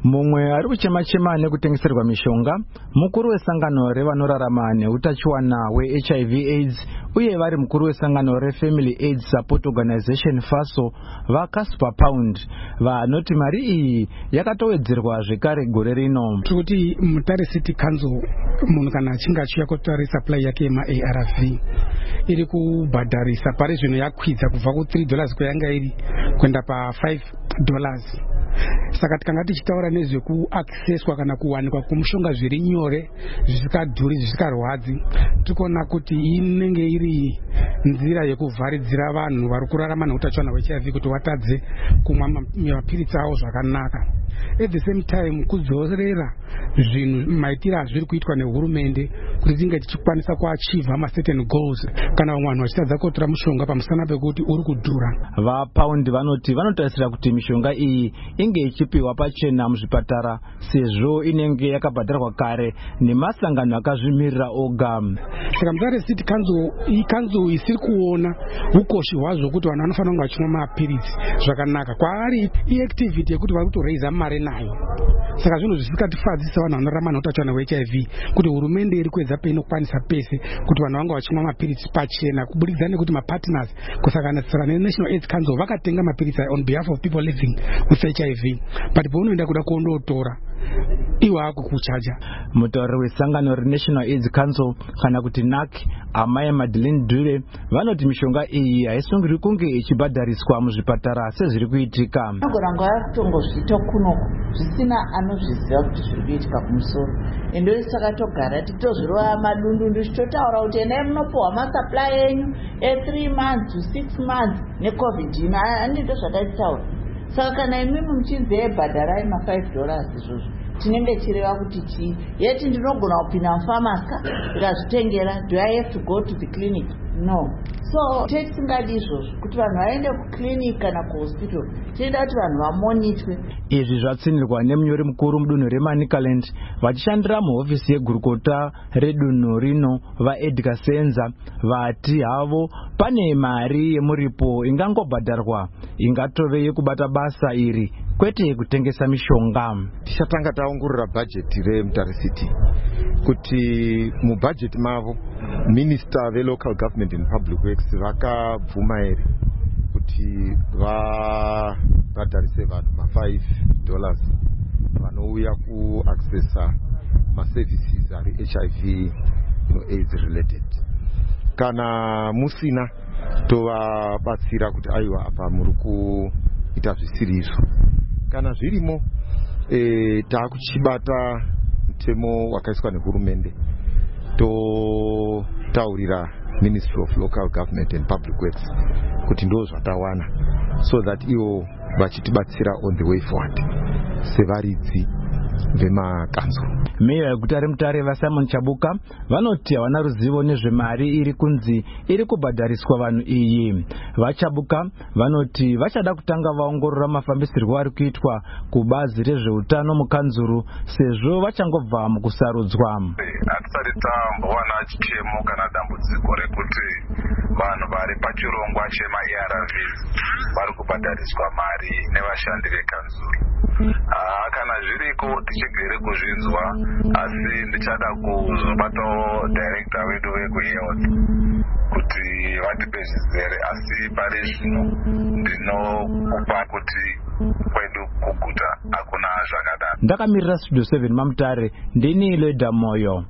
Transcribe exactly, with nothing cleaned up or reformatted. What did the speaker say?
Mumwe ari kuchema-chema nekutengeserwa mishonga, mukuru wesangano revanorarama neutachiwana we-H I V AIDS uye vari mukuru wesangano re-Family AIDS Support Organization FASO vaCasper Pound vanoti mari iyi yakatowedzerwa zvekare gore rino. Kuti Mutare City Council munhu kana achinge achiuya kotora supply yake yema-A R V iri kubhadharisa pari zvino yakwidza kubva ku three dollars kwayanga iri kuenda pa five dollars. Saka tikanga tichitaura nezvekuaccesswa kana kuwanikwa kumushonga zviri nyore zvisikadhuri zvisikarwadzi, tikuona kuti inenge iri nzira yekuvharidzira vanhu vari kurarama neutachiwana hwe-H I V kuti watadze kumwa mapiritsi avo zvakanaka. At the same time kudzorera zvinhu maitiro azviri kuitwa nehurumende kuti tinge tichikwanisa kuachieva ma certain goals kana vanhu vachitadza kotora mushonga pamusana pekuti uri kudhura. VaPound vanoti vanotarisira kuti mishonga iyi inge ichipiwa pachena muzvipatara sezvo inenge yakabhadharwa kare nemasangano akazvimirira oga. Saka Mutare City Council ikanzo isiri kuona ukoshi hwazvo kuti vanhu vanofanira kunge vachimwa mapiritsi zvakanaka. Kwaari iactivity yekuti vari kutoraisa mari nayo. Saka zvinhu zvisikatifadzisa vanhu vanorarama neutachiwana hwe-H I V kuti hurumende iri kuedza peinokwanisa pese kuti vanhu vange vachimwa mapiritsi pachena kubudikidza nekuti mapartners kusanganisira neNational AIDS Council vakatenga mapiritsi on behalf of people living with H I V, but paunoenda kuda kuondotora iwo akukuchaja. Mutauri wesangano reNational AIDS Council kana kuti N A C Amai Madeleine Dure vanoti mishonga iyi haisungiri kunge ichibhadhariswa muzvipatara sezviri kuitika. Agoranga kutongozvita kunoko zvisina anozviziva kuti zviri kuitika kumusoro. Endo saka togara titozvirova madundundu tichitaura kuti endai munopiwa masupply enyu e three months to six months neCovid ino handito zvataitaura. Saka kana imimi muchinzi ebhadharai ma five dollars izvozvo tinenge chireva kuti chii? Yeti ndinogona kupinda mufamasi ndikazvitengera, do I have to go to the clinic? No. So tisingadi izvozvo kuti vanhu vaende kuclinic kana kuhospital, tinoda kuti vanhu vamonitwe. Izvi zvatsinirwa nemunyori mukuru mudunhu reManicaland vachishandira muhofisi yegurukota redunhu rino vaEdgar Senza vati havo pane mari yemuripo ingangobhadharwa ingatove yekubata basa iri kwete kutengesa mishonga. Tichatanga taongorora bajeti reMutare City kuti mubajeti mavo Minister ve Local Government and Public Works vakabvuma ere kuti vabhadharise vanhu ma five dollars vanouya kuaccessa maservices ari H I V no AIDS related. Kana musina tovabatsira kuti aiwa apa muri kuita zvisiri izvo. Kana zvirimo e, taakuchibata mutemo wakaiswa nehurumende totaurira Ministry of Local Government and Public Works kuti ndo zvatawana so that ivo vachitibatsira on the way forward sevaridzi vemakanzo. Meya yeguta reMutare vaSimon Chabuka vanoti havana ruzivo nezvemari iri kunzi iri kubhadhariswa vanhu iyi. VaChabuka vanoti vachada kutanga vaongorora mafambisirwo ari kuitwa kubazi rezveutano mukanzuru sezvo vachangobva mukusarudzwa. Hatisati tambowana chitemo kana dambudziko rekuti vanhu vari pachirongwa chema-A R Vs vari kubhadhariswa mari nevashandi vekanzuru. Ah, kana zviriko tichigere kuzvinzwa, asi ndichada kuzobatawo director wedu wekuhealth kuti vatipe zvizere, asi pari zvino ndinokupa kuti kwedu kuguta hakuna zvakadaro. Ndakamirira Studio seven maMutare ndini Leda Moyo.